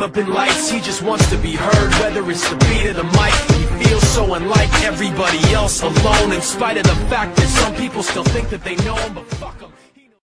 up in lights, he just wants to be heard, whether it's the beat of the mic. He feels so unlike everybody else, alone, in spite of the fact that some people still think that they know him, but fuck him.